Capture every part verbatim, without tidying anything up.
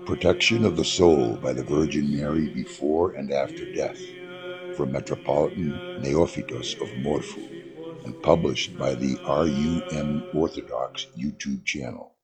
Protection of the Soul by the Virgin Mary Before and After Death, from Metropolitan Neophytos of Morphu, and published by the R U M Orthodox YouTube channel.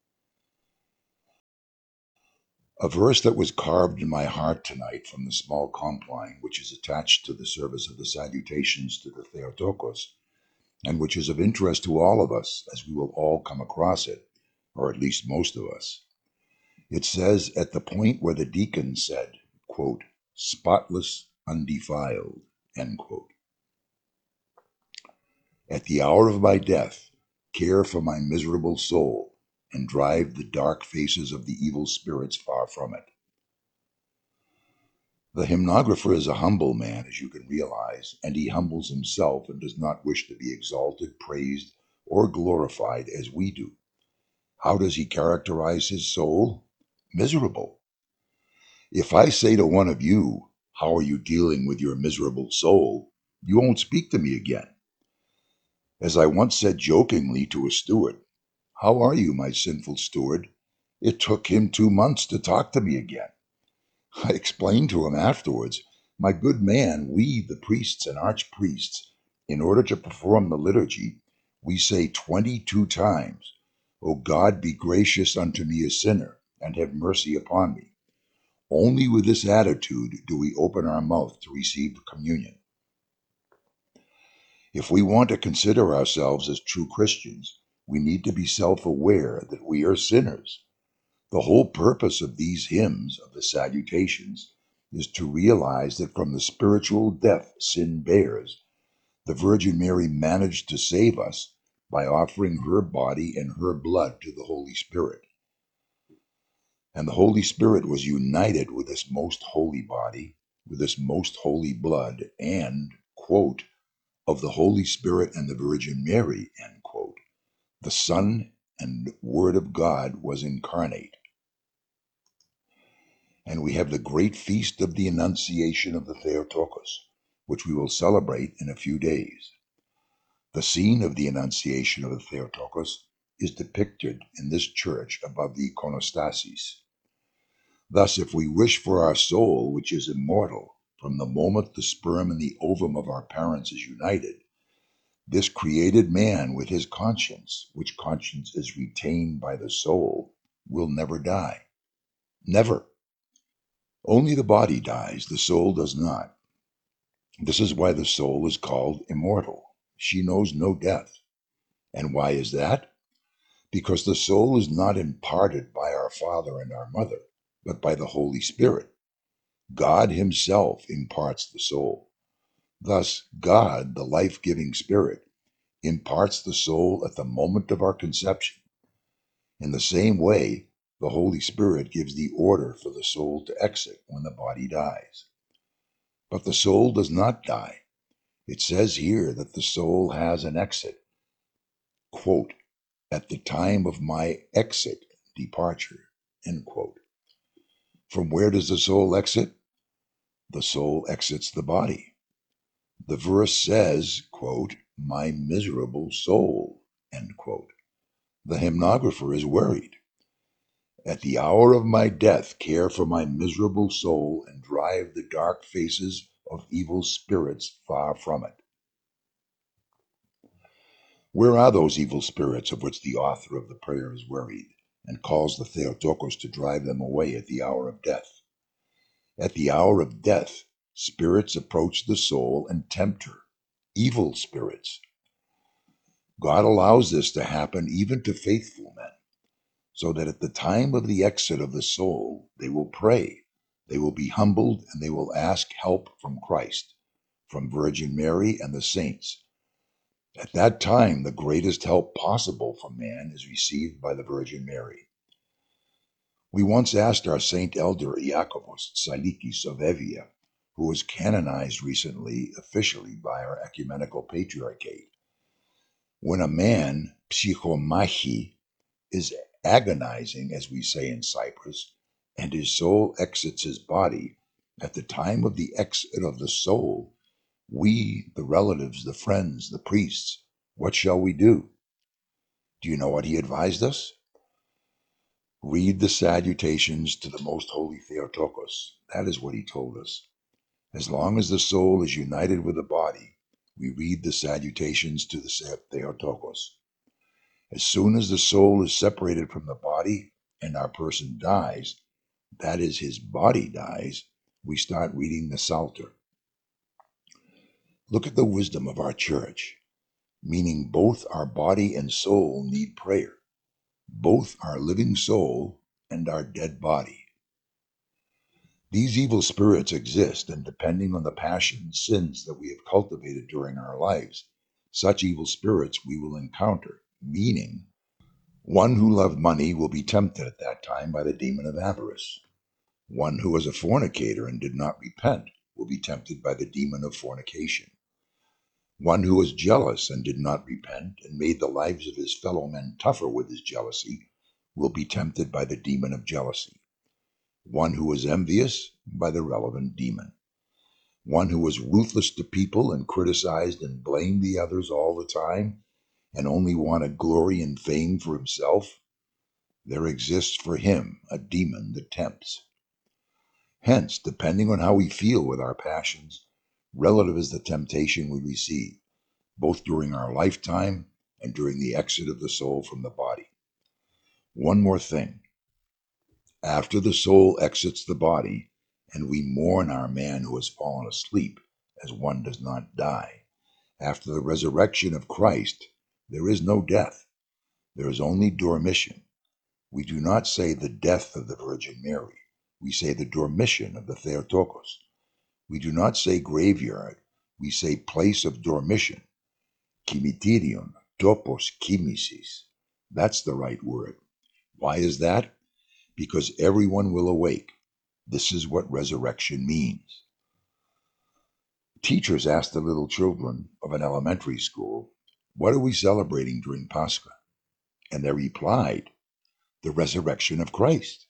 A verse that was carved in my heart tonight from the small compline which is attached to the service of the salutations to the Theotokos, and which is of interest to all of us, as we will all come across it, or at least most of us. It says, at the point where the deacon said, quote, spotless, undefiled, end quote. At the hour of my death, care for my miserable soul, and drive the dark faces of the evil spirits far from it. The hymnographer is a humble man, as you can realize, and he humbles himself and does not wish to be exalted, praised, or glorified as we do. How does he characterize his soul? Miserable. If I say to one of you, how are you dealing with your miserable soul? You won't speak to me again. As I once said jokingly to a steward, how are you, my sinful steward? It took him two months to talk to me again. I explained to him afterwards, my good man, we, the priests and archpriests, in order to perform the liturgy, we say twenty-two times, O God, be gracious unto me a sinner, and have mercy upon me. Only with this attitude do we open our mouth to receive communion. If we want to consider ourselves as true Christians, we need to be self-aware that we are sinners. The whole purpose of these hymns of the salutations is to realize that from the spiritual death sin bears, the Virgin Mary managed to save us by offering her body and her blood to the Holy Spirit. And the Holy Spirit was united with this most holy body, with this most holy blood, and, quote, of the Holy Spirit and the Virgin Mary, end quote, the Son and Word of God was incarnate. And we have the great feast of the Annunciation of the Theotokos, which we will celebrate in a few days. The scene of the Annunciation of the Theotokos is depicted in this church above the iconostasis. Thus, if we wish for our soul, which is immortal, from the moment the sperm and the ovum of our parents is united, this created man with his conscience, which conscience is retained by the soul, will never die. Never. Only the body dies, the soul does not. This is why the soul is called immortal. She knows no death. And why is that? Because the soul is not imparted by our father and our mother, but by the Holy Spirit. God himself imparts the soul. Thus, God, the life-giving Spirit, imparts the soul at the moment of our conception. In the same way, the Holy Spirit gives the order for the soul to exit when the body dies. But the soul does not die. It says here that the soul has an exit. Quote, at the time of my exit, departure, end quote. From where does the soul exit? The soul exits the body. The verse says, quote, my miserable soul, end quote. The hymnographer is worried. At the hour of my death, care for my miserable soul and drive the dark faces of evil spirits far from it. Where are those evil spirits of which the author of the prayer is worried and calls the Theotokos to drive them away at the hour of death? At the hour of death, spirits approach the soul and tempt her. Evil spirits. God allows this to happen even to faithful men, so that at the time of the exit of the soul, they will pray, they will be humbled, and they will ask help from Christ, from Virgin Mary and the saints. At that time, the greatest help possible for man is received by the Virgin Mary. We once asked our Saint Elder Iakovos Tsalikis of Evia, who was canonized recently officially by our ecumenical patriarchate, when a man, psychomachi, is agonizing, as we say in Cyprus, and his soul exits his body, at the time of the exit of the soul, we, the relatives, the friends, the priests, what shall we do? Do you know what he advised us? Read the salutations to the most holy Theotokos. That is what he told us. As long as the soul is united with the body, we read the salutations to the Theotokos. As soon as the soul is separated from the body and our person dies, that is, his body dies, we start reading the Psalter. Look at the wisdom of our church, meaning both our body and soul need prayer, both our living soul and our dead body. These evil spirits exist, and depending on the passions, sins that we have cultivated during our lives, such evil spirits we will encounter, meaning one who loved money will be tempted at that time by the demon of avarice. One who was a fornicator and did not repent will be tempted by the demon of fornication. One who was jealous and did not repent and made the lives of his fellow men tougher with his jealousy will be tempted by the demon of jealousy. One who was envious by the relevant demon. One who was ruthless to people and criticized and blamed the others all the time and only wanted glory and fame for himself, there exists for him a demon that tempts. Hence, depending on how we feel with our passions, relative is the temptation we receive, both during our lifetime and during the exit of the soul from the body. One more thing. After the soul exits the body, and we mourn our man who has fallen asleep, as one does not die, after the resurrection of Christ, there is no death. There is only dormition. We do not say the death of the Virgin Mary. We say the dormition of the Theotokos. We do not say graveyard. We say place of dormition. Kimitirion, topos kimisis. That's the right word. Why is that? Because everyone will awake. This is what resurrection means. Teachers asked the little children of an elementary school, "What are we celebrating during Pascha?" And they replied, "The resurrection of Christ."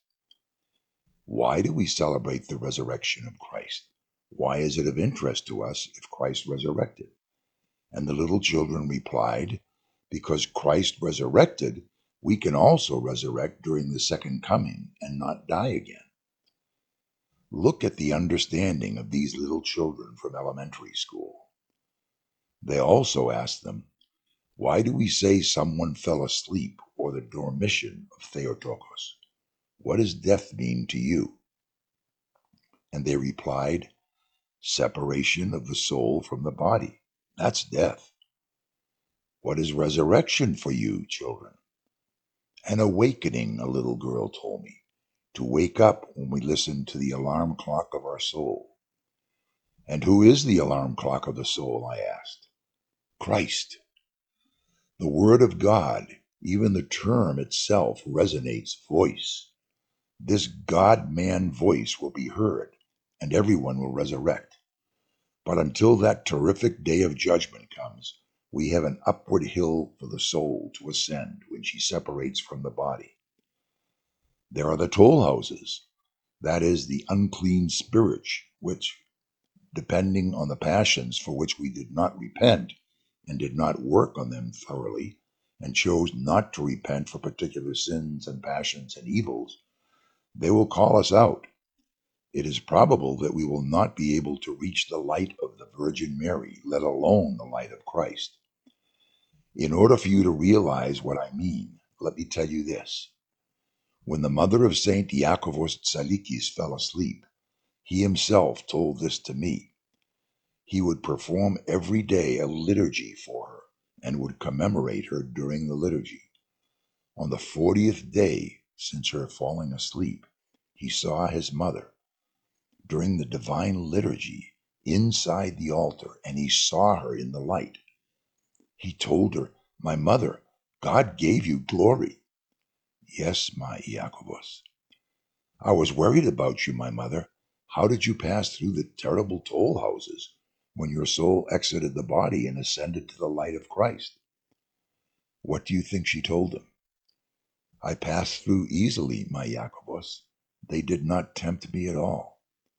Why do we celebrate the resurrection of Christ? Why is it of interest to us if Christ resurrected? And the little children replied, "Because Christ resurrected, we can also resurrect during the second coming and not die again." Look at the understanding of these little children from elementary school. They also asked them, "Why do we say someone fell asleep or the dormition of Theotokos? What does death mean to you?" And they replied, "Separation of the soul from the body. That's death." "What is resurrection for you, children?" "An awakening," a little girl told me, "to wake up when we listen to the alarm clock of our soul." "And who is the alarm clock of the soul?" I asked. "Christ. The Word of God, even the term itself resonates voice. This God-man voice will be heard, and everyone will resurrect. But until that terrific day of judgment comes, we have an upward hill for the soul to ascend when she separates from the body. There are the toll houses, that is, the unclean spirits, which, depending on the passions for which we did not repent and did not work on them thoroughly, and chose not to repent for particular sins and passions and evils, they will call us out. It is probable that we will not be able to reach the light of the Virgin Mary, let alone the light of Christ. In order for you to realize what I mean, let me tell you this. When the mother of Saint Iakovos Tsalikis fell asleep, he himself told this to me. He would perform every day a liturgy for her and would commemorate her during the liturgy. On the fortieth day since her falling asleep, he saw his mother during the divine liturgy inside the altar, and he saw her in the light. He told her, "My mother, God gave you glory." "Yes, my Iakovos." "I was worried about you, my mother. How did you pass through the terrible toll houses when your soul exited the body and ascended to the light of Christ?" What do you think she told him? "I passed through easily, my Iakovos. They did not tempt me at all."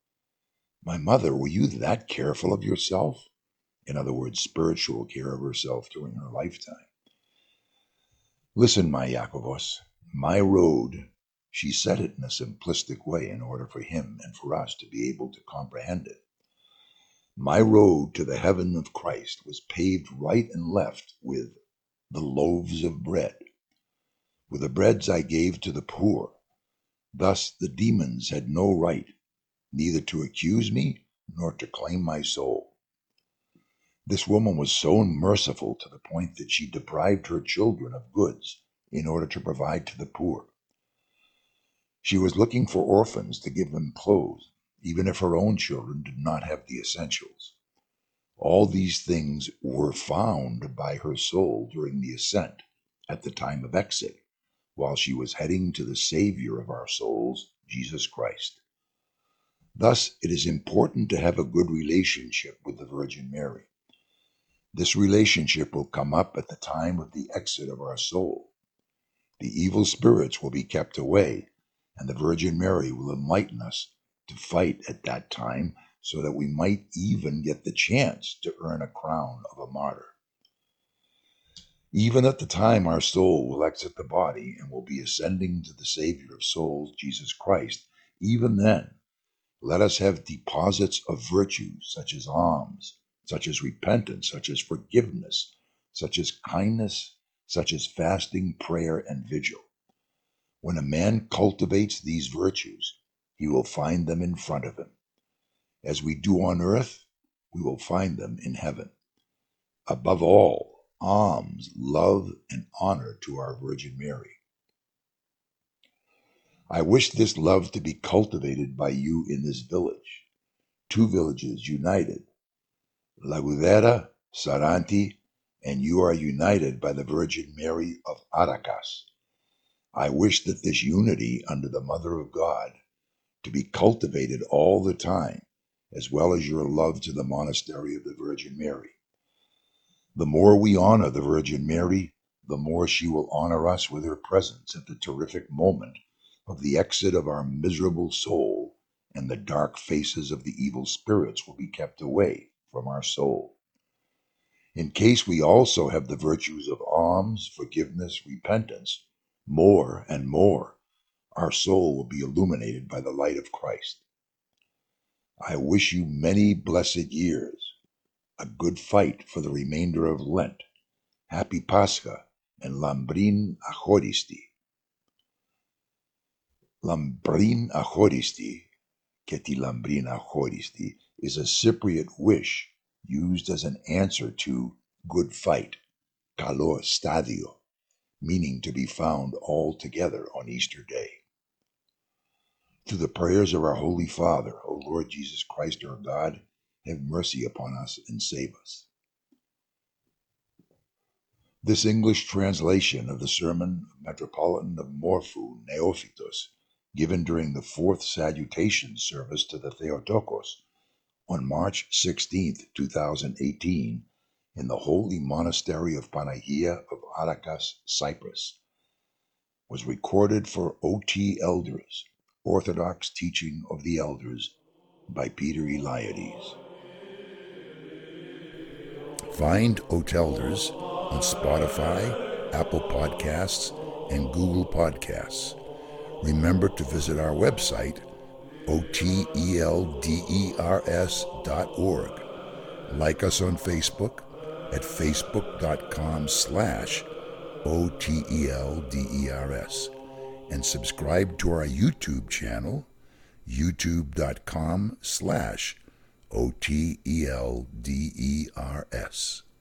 "My mother, were you that careful of yourself?" In other words, spiritual care of herself during her lifetime. "Listen, my Iakovos, my road She said it in a simplistic way in order for him and for us to be able to comprehend it. My road to the heaven of Christ was paved right and left with the loaves of bread. With the breads I gave to the poor. Thus the demons had no right, neither to accuse me nor to claim my soul. This woman was so merciful to the point that she deprived her children of goods in order to provide to the poor. She was looking for orphans to give them clothes, even if her own children did not have the essentials. All these things were found by her soul during the ascent at the time of exit, while she was heading to the Savior of our souls, Jesus Christ. Thus, it is important to have a good relationship with the Virgin Mary. This relationship will come up at the time of the exit of our soul. The evil spirits will be kept away, and the Virgin Mary will enlighten us to fight at that time so that we might even get the chance to earn a crown of a martyr. Even at the time our soul will exit the body and will be ascending to the Savior of souls, Jesus Christ, even then, let us have deposits of virtues such as alms, such as repentance, such as forgiveness, such as kindness, such as fasting, prayer, and vigil. When a man cultivates these virtues, he will find them in front of him. As we do on earth, we will find them in heaven. Above all, alms, love, and honor to our Virgin Mary. I wish this love to be cultivated by you in this village. Two villages united, Lagudera, Saranti, and you are united by the Virgin Mary of Aracas. I wish that this unity under the Mother of God to be cultivated all the time, as well as your love to the monastery of the Virgin Mary. The more we honor the Virgin Mary, the more she will honor us with her presence at the terrific moment of the exit of our miserable soul, and the dark faces of the evil spirits will be kept away from our soul. In case we also have the virtues of alms, forgiveness, repentance, more and more, our soul will be illuminated by the light of Christ. I wish you many blessed years, a good fight for the remainder of Lent, Happy Pascha, and Lambrin Achoristi. Lambrin Achoristi, Keti Lambrin Achoristi, is a Cypriot wish used as an answer to good fight, Kalor Stadio, meaning to be found all together on Easter Day. Through the prayers of our Holy Father, O Lord Jesus Christ our God, have mercy upon us and save us. This English translation of the sermon of Metropolitan of Morphu, Neophytos, given during the fourth salutation service to the Theotokos on March sixteenth, two thousand eighteen, in the Holy Monastery of Panagia of Aracas, Cyprus, was recorded for O T Elders, Orthodox Teaching of the Elders, by Peter Eliades. Find O T Elders on Spotify, Apple Podcasts, and Google Podcasts. Remember to visit our website, O T E L D E R S dot org. Like us on Facebook at facebook.com slash O-T-E-L-D-E-R-S, and subscribe to our YouTube channel, youtube.com slash O-T-E-L-D-E-R-S.